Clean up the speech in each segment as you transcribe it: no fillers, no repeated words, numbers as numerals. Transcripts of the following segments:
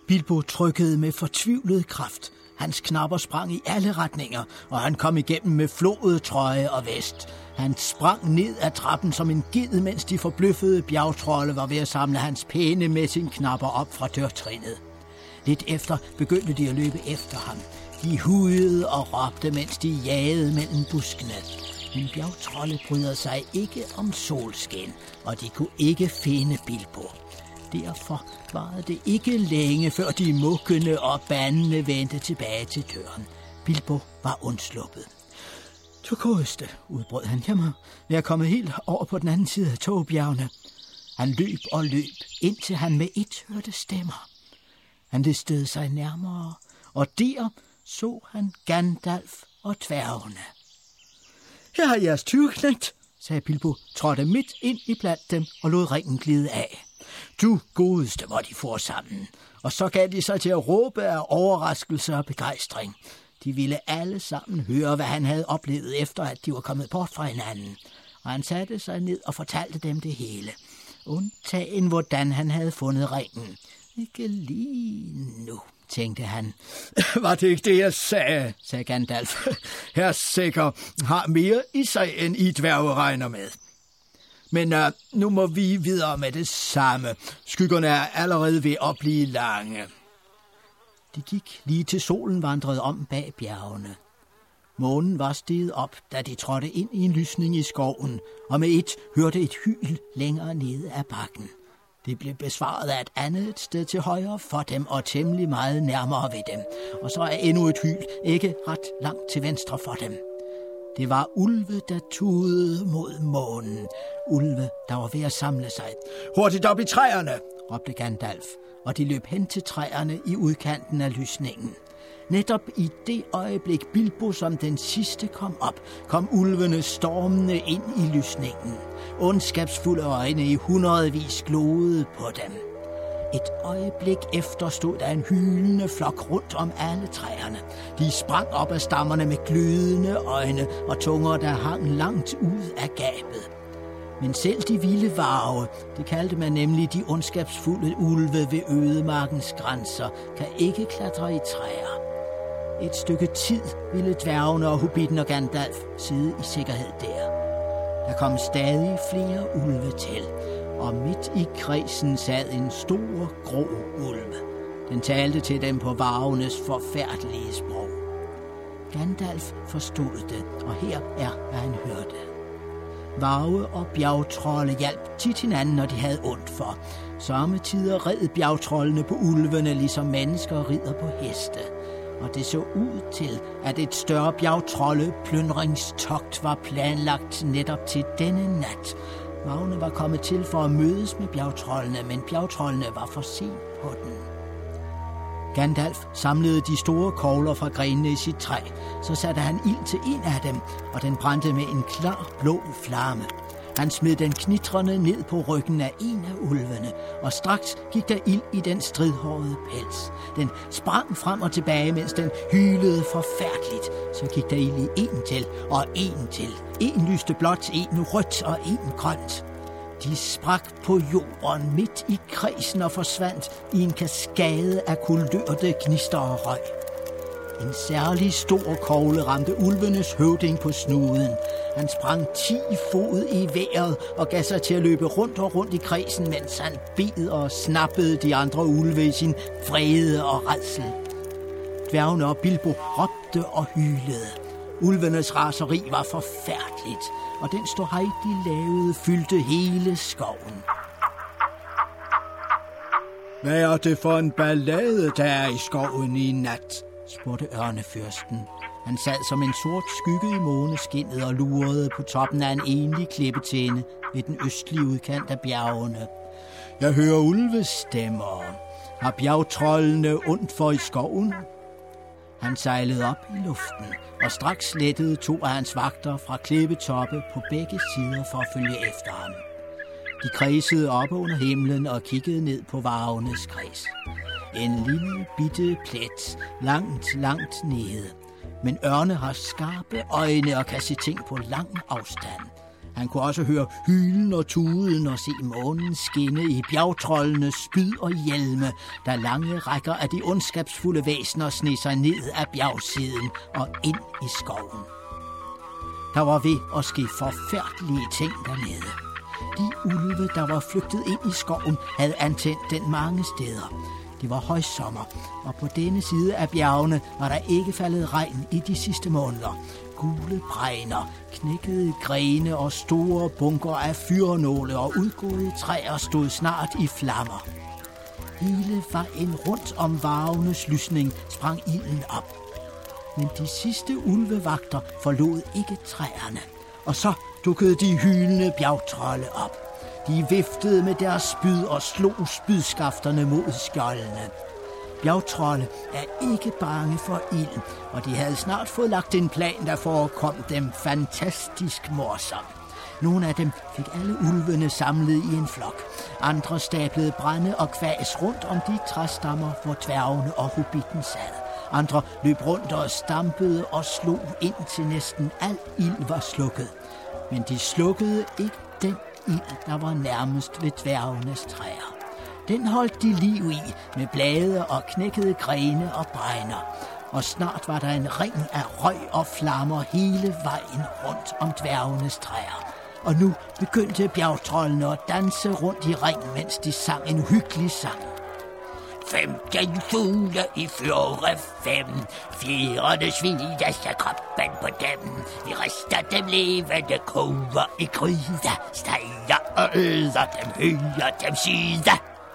Bilbo trykkede med fortvivlet kraft. Hans knapper sprang i alle retninger, og han kom igennem med flået trøje og vest. Han sprang ned ad trappen som en ged, mens de forbløffede bjergtrolde var ved at samle hans pæne messingknapper op fra dørtrinnet. Lidt efter begyndte de at løbe efter ham. De hujede og råbte, mens de jagede mellem buskene. Men bjergtrolde bryder sig ikke om solskin, og de kunne ikke finde Bilbo. Derfor varede det ikke længe, før de mukkende og bandende vendte tilbage til døren. Bilbo var undsluppet. Du godeste, udbrød han. Jeg er kommet helt over på den anden side af togbjergene. Han løb og løb, indtil han med ét hørte stemmer. Han listede sig nærmere, og der så han Gandalf og dværgene. Her har jeres tyveknægt, sagde Bilbo, trådte midt ind i blandt dem og lod ringen glide af. Du godeste, hvor de for sammen, og så gav de sig til at råbe af overraskelse og begejstring. De ville alle sammen høre, hvad han havde oplevet efter, at de var kommet bort fra hinanden. Og han satte sig ned og fortalte dem det hele. Undtagen, hvordan han havde fundet ringen. Ikke lige nu, tænkte han. Var det ikke det, jeg sagde Gandalf. Herr Sikker har mere i sig, end I dværge regner med. Men nu må vi videre med det samme. Skyggerne er allerede ved at blive lange. De gik lige til solen vandrede om bag bjergene. Månen var steget op, da de trådte ind i en lysning i skoven, og med ét hørte et hyl længere nede af bakken. Det blev besvaret af et andet sted til højre for dem og temmelig meget nærmere ved dem. Og så er endnu et hyl ikke ret langt til venstre for dem. Det var ulve, der tudede mod månen. Ulve, der var ved at samle sig. Hurtigt op i træerne, råbte Gandalf, og de løb hen til træerne i udkanten af lysningen. Netop i det øjeblik Bilbo som den sidste kom op, kom ulvene stormende ind i lysningen. Ondskabsfulde øjne i hundredvis glodede på dem. Et øjeblik efter stod der en hylende flok rundt om alle træerne. De sprang op af stammerne med glødende øjne og tunger, der hang langt ud af gabet. Men selv de vilde varve, det kaldte man nemlig de ondskabsfulde ulve ved ødemarkens grænser, kan ikke klatre i træer. Et stykke tid ville dværgene og hobbitten og Gandalf sidde i sikkerhed der. Der kom stadig flere ulve til, og midt i kredsen sad en stor, grå ulv. Den talte til dem på varvenes forfærdelige sprog. Gandalf forstod det, og her er, hvad han hørte. Varve og bjergtrolde hjalp tit hinanden, når de havde ondt for. Samme tider red bjergtrollene på ulvene, ligesom mennesker rider på heste. Og det så ud til, at et større bjergtrolde plyndringstogt var planlagt netop til denne nat. Varvene var kommet til for at mødes med bjergtrollene, men bjergtrollene var for sent på den. Gandalf samlede de store kogler fra grenene i sit træ, så satte han ild til en af dem, og den brændte med en klar blå flamme. Han smed den knitrende ned på ryggen af en af ulvene, og straks gik der ild i den stridhårede pels. Den sprang frem og tilbage, mens den hylede forfærdeligt. Så gik der ild i en til, og en til. En lyste blåt, en rødt og en grønt. De sprak på jorden midt i kredsen og forsvandt i en kaskade af kulørte gnister og røg. En særlig stor kogle ramte ulvenes høvding på snuden. Han sprang 10 fod i vejret og gav sig til at løbe rundt og rundt i kredsen, mens han bed og snappede de andre ulve i sin vrede og rædsel. Dværgene og Bilbo råbte og hylede. Ulvenes raseri var forfærdeligt, og den ståhej, de lavede, fyldte hele skoven. Hvad er det for en ballade, der er i skoven i nat? Spurgte ørnefyrsten. Han sad som en sort skygge i måneskinnet og lurede på toppen af en enlig klippetinde ved den østlige udkant af bjergene. Jeg hører ulvestemmer. Har bjergtrollene ondt for i skoven? Han sejlede op i luften, og straks lettede 2 af hans vagter fra klippetoppe på begge sider for at følge efter ham. De kredsede op under himlen og kiggede ned på varvenes kreds. En lille bitte plet, langt nede. Men ørne har skarpe øjne og kan se ting på lang afstand. Han kunne også høre hylen og tuden og se månen skinne i bjergtroldenes spyd og hjelme, da lange rækker af de ondskabsfulde væsener sneg sig ned af bjergsiden og ind i skoven. Der var ved at ske forfærdelige ting dernede. De ulve, der var flygtet ind i skoven, havde antændt den mange steder. Det var højsommer, og på denne side af bjergene var der ikke faldet regn i de sidste måneder. Gule bregner, knækkede grene og store bunker af fyrnåle og udgåede træer stod snart i flammer. Hele vejen rundt om varvenes lysning sprang ilden op. Men de sidste ulvevagter forlod ikke træerne, og så dukkede de hylende bjergtrolde op. De viftede med deres spyd og slog spydskafterne mod skjoldene. Bjergtrolde er ikke bange for ild, og de havde snart fået lagt en plan, der forekom dem fantastisk morsom. Nogle af dem fik alle ulvene samlet i en flok. Andre stablede brænde og kvæs rundt om de træstammer, hvor dværgene og hobbitten sad. Andre løb rundt og stampede og slog indtil næsten al ild var slukket. Men de slukkede ikke den ild, der var nærmest ved dværgenes træer. Den holdt de liv i med blade og knækkede grene og bregner. Og snart var der en ring af røg og flammer hele vejen rundt om dværgenes træer. Og nu begyndte bjergtrollene at danse rundt i ringen, mens de sang en hyggelig sang. 15 fugle i fjore 5, fjerne svides af kroppen på dem. Vi rister dem levende, koger i gryde, steger og øder dem, højer dem syde.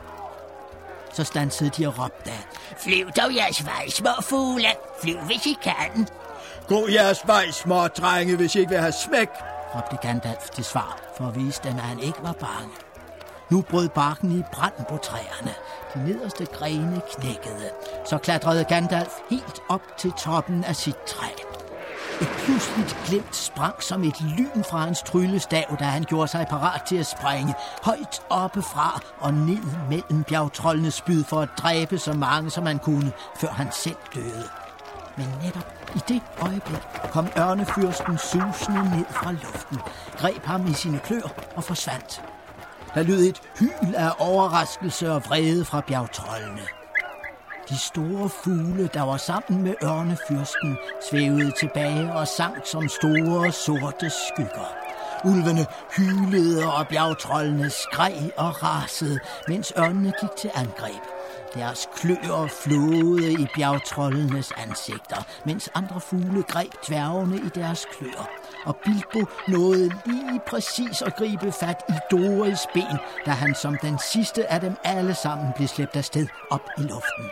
Så stansede de og råbte: Flyv dog jeres vej, små fugle, flyv hvis I kan. Gå jeres vej, små drenge, hvis I ikke vil have smæk, råbte Gandalf til svar, for at vise dem, at han ikke var bange. Nu brød barken i brand på træerne. De nederste grene knækkede. Så klatrede Gandalf helt op til toppen af sit træ. Et pludseligt glimt sprang som et lyn fra hans tryllestav, da han gjorde sig parat til at springe højt oppefra og ned mellem bjergtrollenes spyd for at dræbe så mange, som han kunne, før han selv døde. Men netop i det øjeblik kom ørnefyrsten susende ned fra luften, greb ham i sine klør og forsvandt. Der lød et hyl af overraskelse og vrede fra bjergtrollene. De store fugle, der var sammen med ørnefyrsten, svævede tilbage og sank som store sorte skygger. Ulvene hylede, og bjergtrollene skreg og rasede, mens ørnene gik til angreb. Deres kløer flåede i bjergtrollenes ansigter, mens andre fugle greb dværgene i deres kløer. Og Bilbo nåede lige præcis at gribe fat i Doris ben, da han som den sidste af dem alle sammen blev slæbt afsted op i luften.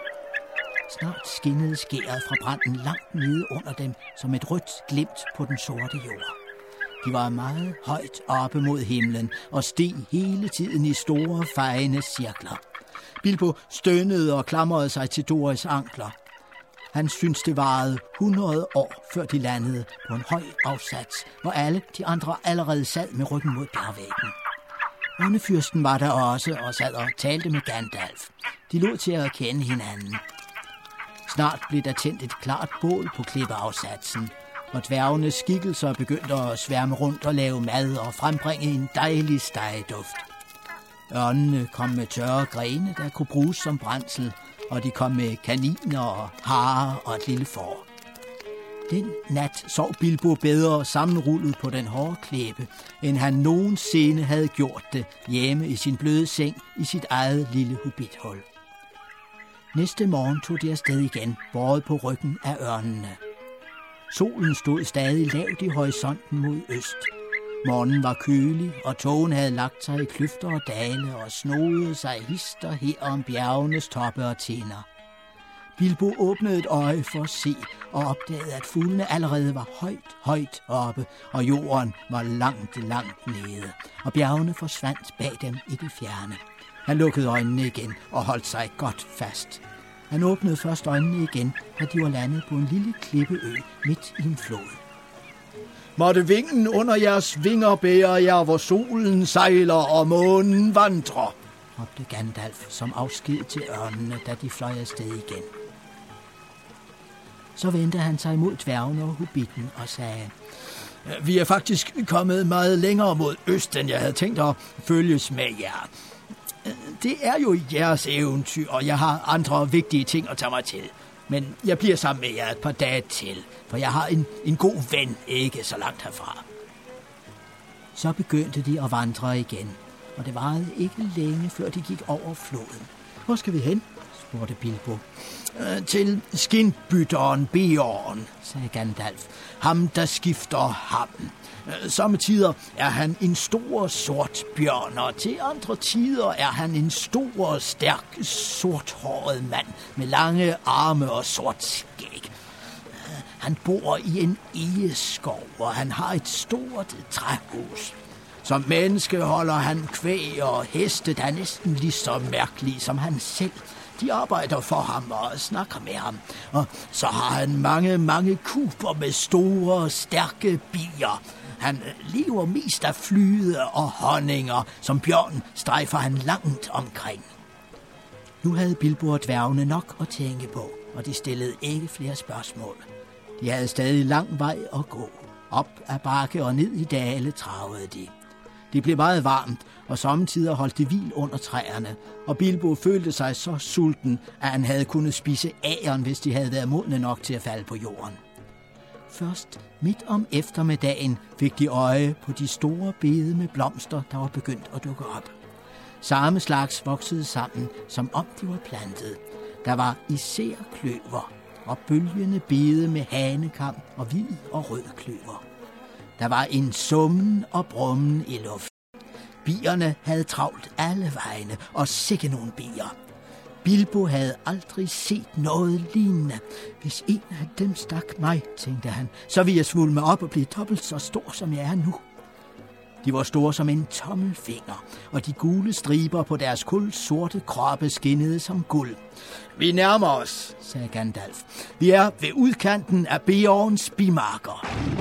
Snart skinnede skæret fra branden langt nede under dem som et rødt glimt på den sorte jord. De var meget højt oppe mod himlen og steg hele tiden i store, fejende cirkler. Bilbo stønnede og klamrede sig til Doris ankler. Han syntes, det varede 100 år, før de landede på en høj afsats, hvor alle de andre allerede sad med ryggen mod bjergvæggen. Ørnefyrsten var der også og sad og talte med Gandalf. De lod til at kende hinanden. Snart blev der tændt et klart bål på klippeafsatsen, og dværgenes skikkelser begyndte at sværme rundt og lave mad og frembringe en dejlig stegeduft. Ørnene kom med tørre grene, der kunne bruges som brændsel, og de kom med kaniner og harer og et lille får. Den nat sov Bilbo bedre sammenrullet på den hårde klæbe, end han nogensinde havde gjort det hjemme i sin bløde seng i sit eget lille hobbithul. Næste morgen tog de afsted igen, båret på ryggen af ørnene. Solen stod stadig lavt i horisonten mod øst. Morgenen var kølig, og tågen havde lagt sig i kløfter og dale og snodede sig hister her om bjergenes toppe og tinder. Bilbo åbnede et øje for at se og opdagede, at fuglene allerede var højt oppe, og jorden var langt nede, og bjergene forsvandt bag dem i det fjerne. Han lukkede øjnene igen og holdt sig godt fast. Han åbnede først øjnene igen, da de var landet på en lille klippeø midt i en flod. Måtte vingen under jeres vinger bære jer, hvor solen sejler og månen vandrer, råbte Gandalf som afsked til ørnene, da de fløj afsted igen. Så vendte han sig mod dværgene og hobbitten og sagde: Vi er faktisk kommet meget længere mod øst, end jeg havde tænkt at følges med jer. Det er jo jeres eventyr, og jeg har andre vigtige ting at tage mig til. Men jeg bliver sammen med jer et par dage til, for jeg har en god ven ikke så langt herfra. Så begyndte de at vandre igen, og det varede ikke længe, før de gik over floden. Hvor skal vi hen? Spurgte Bilbo. Til skinbytteren Beorn, sagde Gandalf. ham der skifter ham. Sommetider er han en stor sort bjørn, og til andre tider er han en stor, stærk, sorthåret mand med lange arme og sort skæg. Han bor i en egeskov, og han har et stort træhus. Som menneske holder han kvæg og heste, der er næsten lige så mærkelige som han selv. De arbejder for ham og snakker med ham. Og så har han mange kuber med store, stærke bier. Han lever mest af flyde og honninger, som bjørn strejfer han langt omkring. Nu havde Bilbo og dværgene nok at tænke på, og de stillede ikke flere spørgsmål. De havde stadig lang vej at gå. Op ad bakke og ned i dale travede de. Det blev meget varmt, og sommetider holdt de hvil under træerne, og Bilbo følte sig så sulten, at han havde kunnet spise agern, hvis de havde været modne nok til at falde på jorden. Først midt om eftermiddagen fik de øje på de store bede med blomster, der var begyndt at dukke op. Samme slags voksede sammen, som om de var plantet. Der var især kløver og bølgende bede med hanekam og hvid og rød kløver. Der var en summen og brummen i luften. Bierne havde travlt alle vegne, og sikke nogle bier. Bilbo havde aldrig set noget lignende. Hvis en af dem stak mig, tænkte han, så ville jeg svulme op og blive dobbelt så stor, som jeg er nu. De var store som en tommelfinger, og de gule striber på deres kulsorte kroppe skinnede som guld. Vi nærmer os, sagde Gandalf. Vi er ved udkanten af Beorns bimarker.